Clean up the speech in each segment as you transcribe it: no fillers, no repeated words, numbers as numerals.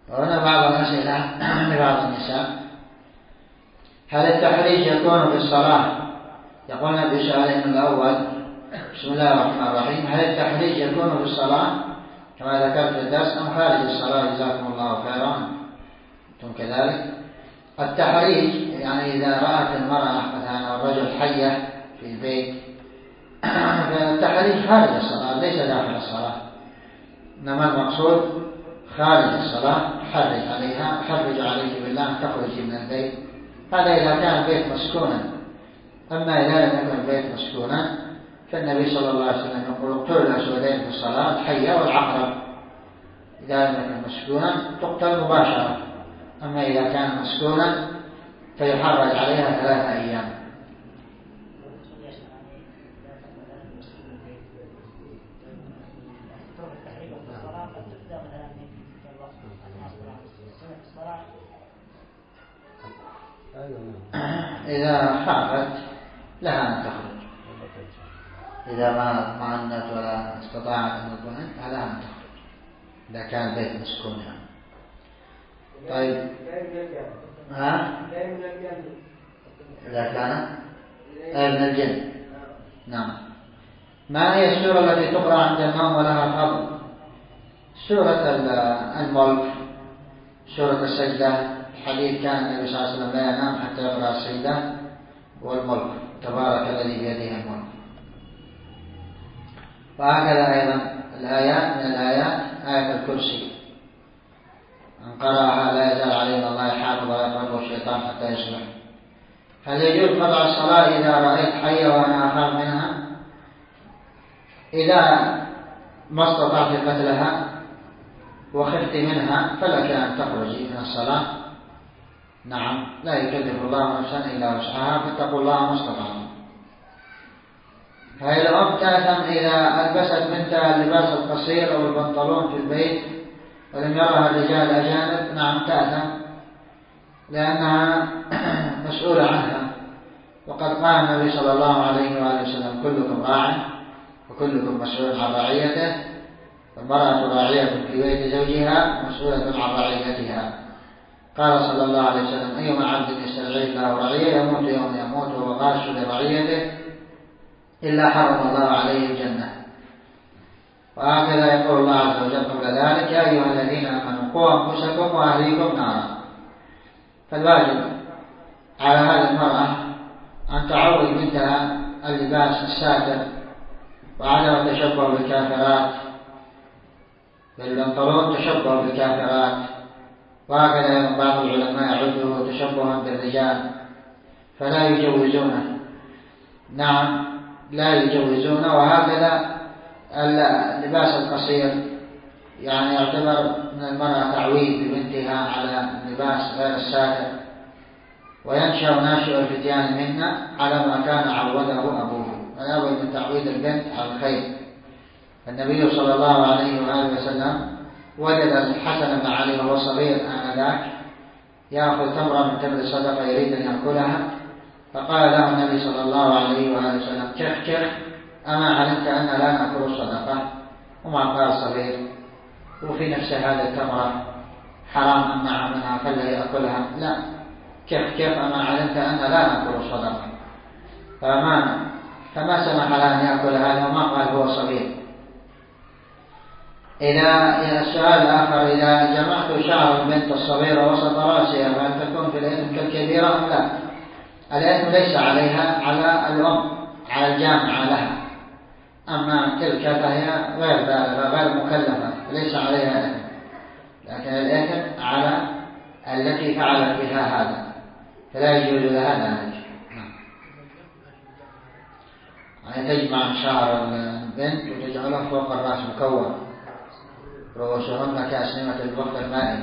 وهنا بعض الأسئلة لبعض النساء: هل التحريج يكون في الصلاة؟ يقولنا في سؤالهم الأول: بسم الله الرحمن الرحيم، هل التحريج يكون في الصلاة كما ذكرت في الدرس أم خارج الصلاة؟ جزاكم الله خيرا. أنتم كذلك. التحريج يعني إذا رأت المرأة مثلا أو الرجل حية في البيت، فالتحريج خارج الصلاة ليس داخل الصلاة، إنما المقصود خارج الصلاة. حرج عليك بالله تخرجي من البيت. هذا إذا كان البيت مسكونا. أما إذا لم يكن البيت مسكونا فالنبي صلى الله عليه وسلم يقول: اقتلوا الأسودين في الصلاة، الحية والعقرب. إذا لم يكن مسكونا تقتل مباشرة. أما إذا كان مسكونا فيحرج عليها 3 أيام. إذا خافت لها أن تخرج، إذا ما اطمأنت ولا استطاعت أن تطمئن لها أن تخرج إذا كان البيت مسكون. طيب، إذا كان من الجن. نعم. ما هي السورة التي تقرأ عند النوم ولها فضل؟ سورة الملك، سورة السجدة. الحديث: كان النبي صلى الله عليه وسلم لا ينام حتى يقرأ السجدة والملك، تبارك الذي بيده الملك. وهكذا أيضا الآيات، من الآيات آية الكرسي: من قرأها لا يزال عليه من الله حافظ ولا يقربه الشيطان حتى يصبح. هل يجوز قطع الصلاة إذا رأيت حية وأنا أخاف منها؟ إذا ما استطعت قتلها وخفت منها فلك أن تخرجي من الصلاة. نعم، لا يكلف الله نفسا إلا وسعها، فاتقوا الله ما استطعتم. هل الأم تأثم إذا ألبست بنتها اللباس القصير أو البنطلون في البيت ولم يرها الرجال الأجانب؟ نعم تأثم، لأنها مسؤولة عنها. وقد قال النبي صلى الله عليه وآله وسلم: كلكم راع وكلكم مسؤول عن رعيته، والمرأة راعية في بيت زوجها مسؤولة عن رعيتها. قال صلى الله عليه وسلم: أيما عبد يسترعي الله رعية يموت يوم يموت وهو غاش لرعيته إلا حرم الله عليه الجنة. وهكذا يقول الله عز وجل قبل ذلك: يا أيها الذين آمنوا قوا أنفسكم وأهليكم نارا. فالواجب على هذه المرأة أن تعود بنتها اللباس الساتر وعدم التشبه بالكافرات، بالبنطلون تشبه بالكافرات. وهكذا بعض العلماء يعده تشبها بالرجال فلا يجوزونه. نعم، لا يجوزونه. وهكذا اللباس القصير يعني يعتبر من المرأة تعويد ببنتها على اللباس غير الساتر، وينشأ ناشئ الفتيان منا على ما كان عوده أبوه. فلا بد من تعويد البنت على الخير. النبي صلى الله عليه وآله وسلم وجد الحسن بن علي وهو صغير آنذاك يأخذ تمرة من تمر الصدقة يريد أن يأكلها، فقال له النبي صلى الله عليه وآله وسلم: كخ كخ، أما علمت أن لا نأكل الصدقة؟ وما قال صغير وفي نفس هذه التمرة حرام أمنع منها فلا يأكلها؟ لا، كخ كخ، أما علمت أن لا نأكل الصدقة؟ فما سمح له أن يأكل هذا وما قال هو صغير. السؤال الآخر: إذا جمعت شعر البنت الصغيرة وسط رأسها فهل تكون في الإثم كالكبيرة أم لا؟ الإثم ليس عليها، على الأم، على الجامعة لها. أما تلك فهي غير بالغة غير مكلفة ليس عليها إثم، لكن الإثم على التي فعلت بها هذا، فلا يجوز لها ذلك. يعني تجمع شعر البنت وتجعله فوق الرأس مكور، رؤوسهن كأسنمة البخت المائل.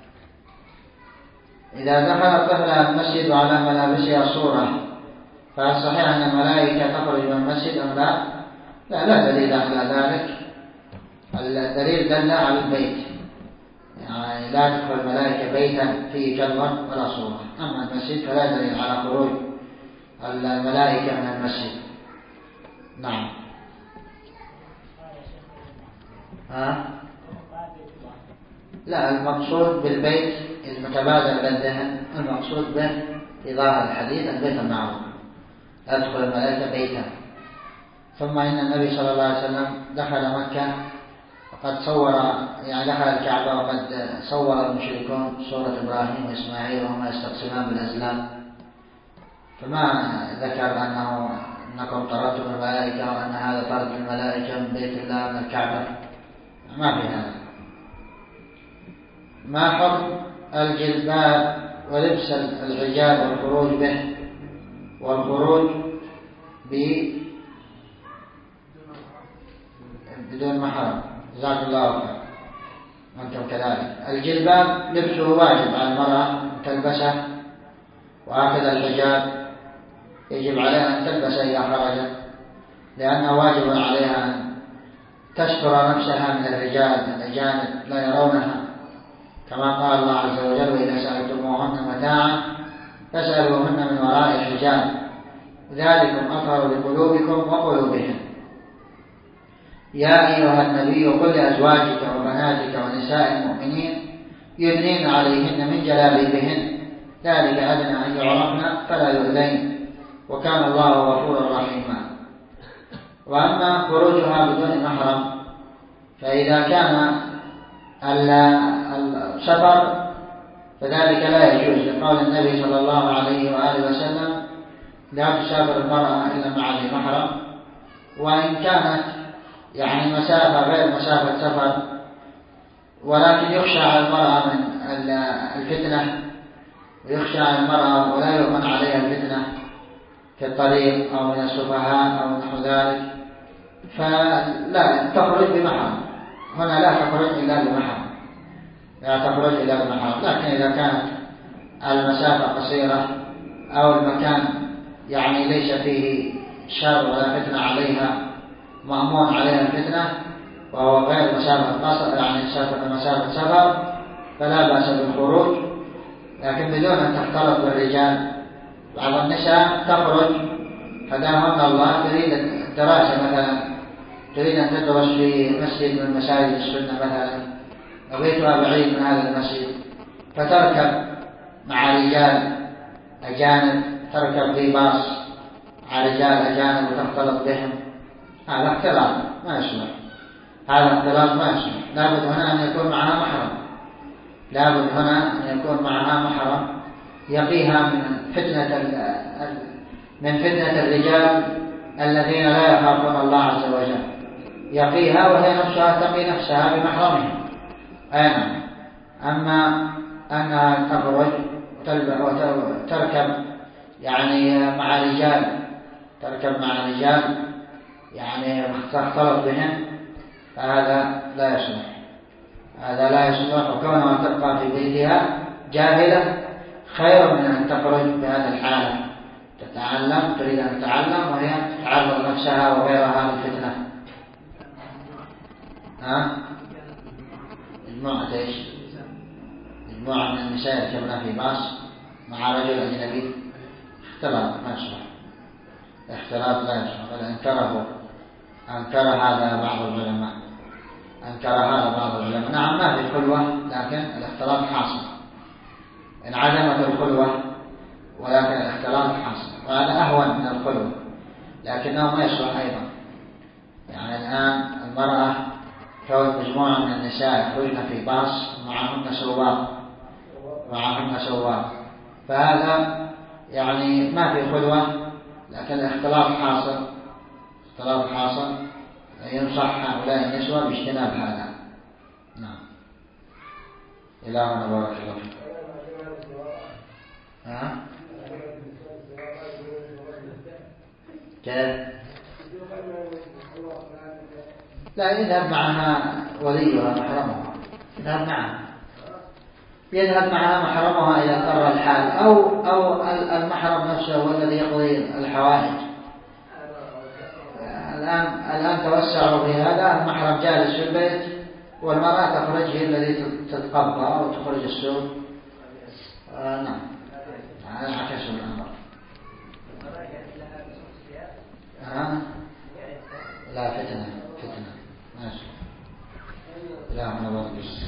إذا دخل الطفل المسجد وعلى ملابسها صورة فهل صحيح أن الملائكة تخرج من المسجد أم لا؟ لا دليل على ذلك. الدليل دل على البيت، يعني لا تدخل الملائكة بيتا فيه كلب ولا صورة. أما المسجد فلا دليل على خروج الملائكة من المسجد. نعم. لا، المقصود بالبيت المتبادل للذهن، المقصود به في ظاهر الحديث البيت المعروف، أدخل الملائكة بيتا. ثم إن النبي صلى الله عليه وسلم دخل مكة وقد صور، يعني دخل الكعبة وقد صور المشركون صورة إبراهيم وإسماعيل وهما يستقسمان بالأزلام، فما ذكر أنكم طردتم الملائكة وأن هذا طرد الملائكة من بيت الله من الكعبة، ما في هذا. ما حكم الجلباب ولبس الحجاب والخروج به والخروج بدون محرم؟ جزاك الله خير. أنتم كذلك. الجلباب لبسه واجب على المرأة أن تلبسه، وهكذا الحجاب يجب عليها أن تلبسه إذا خرجت، لأنه واجب عليها أن تستر نفسها من الرجال الأجانب لا يرونها، كما قال الله عز وجل: وإذا سألتموهن متاعا فاسألوهن من وراء الحجاب ذلكم أطهر لقلوبكم وقلوبهم. يا أيها النبي قل لأزواجك وبناتك ونساء المؤمنين يدنين عليهن من جلابيبهن ذلك أدنى أن يعرفن فلا يؤذين وكان الله غفورا رحيما. وأما خروجها بدون محرم فإذا كان السفر فذلك لا يجوز، لقول النبي صلى الله عليه وآله وسلم: لا تسافر المرأة إلا مع ذي محرم. وإن كانت يعني مسافة غير مسافة سفر، ولكن يخشى على المرأة من الفتنة، ويخشى على المرأة ولا يؤمن عليها الفتنة في الطريق أو من السفهاء أو نحو ذلك، فلا تخرج بمحرم. هنا لا تخرج إلا بمحرم، لا تخرج إلا بمحرم. لكن إذا كانت المسافة قصيرة أو المكان يعني ليس فيه شر ولا فتنة عليها، مأمون عليها الفتنة، وهو غير مسافة قصر يعني مسافة سفر، فلا بأس بالخروج، لكن بدون أن تختلط بالرجال. بعض النساء تخرج هداهن الله تريد الدراسة مثلا، تريد أن تدرس في مسجد من مساجد السنة مثلا، وبيتها بعيد من هذا المسجد، فتركب مع رجال أجانب، تركب في باص مع رجال أجانب وتختلط بهم، هذا اختلاط ما يصلح، هذا اختلاط ما يصلح. لابد هنا أن يكون معها محرم، لابد هنا أن يكون معها محرم يقيها من فتنة الرجال الذين لا يخافون الله عز وجل، يقيها وهي نفسها تقي نفسها بمحرمها. أين أما أنها تخرج وتركب يعني مع رجال، تركب مع رجال يعني تختلط بهم، فهذا لا يصلح، هذا لا يصلح. وكونها تبقى في بيتها جاهلة خير من أن تخرج بهذه الحالة تتعلم، تريد أن تتعلم وهي تعرض نفسها وغيرها للفتنة. مجموعة ايش؟ مجموعة من النساء يركبن في باص مع رجل أجنبي، اختلاط ما يصلح، اختلاط لا يصلح. بل أنكر هذا بعض العلماء، أنكر هذا بعض العلماء. نعم ما في خلوة، لكن الاختلاط حاصل، انعدمت الخلوة ولكن الاختلاط حاصل، وهذا أهون من الخلوة، لكنه ما يصلح أيضا. يعني الآن المرأة كون مجموعة من النساء يخرجن في باص معهن سواق، فهذا يعني ما في خلوة، لكن الاختلاط حاصل، اختلاط حاصل. ينصح هؤلاء النسوة باجتناب هذا. نعم. إلهنا بارك الله فيك. كيف؟ لا، يذهب معها وليها محرمها، يذهب معها محرمها إذا اضطر الحال، أو المحرم نفسه هو الذي يقضي الحوائج. الآن توسعوا في هذا، المحرم جالس في البيت والمرأة تخرج هي التي تتقضى أو تخرج السوق. نعم، عكس الأمر. لا، فتنة ماشي. لا، أنا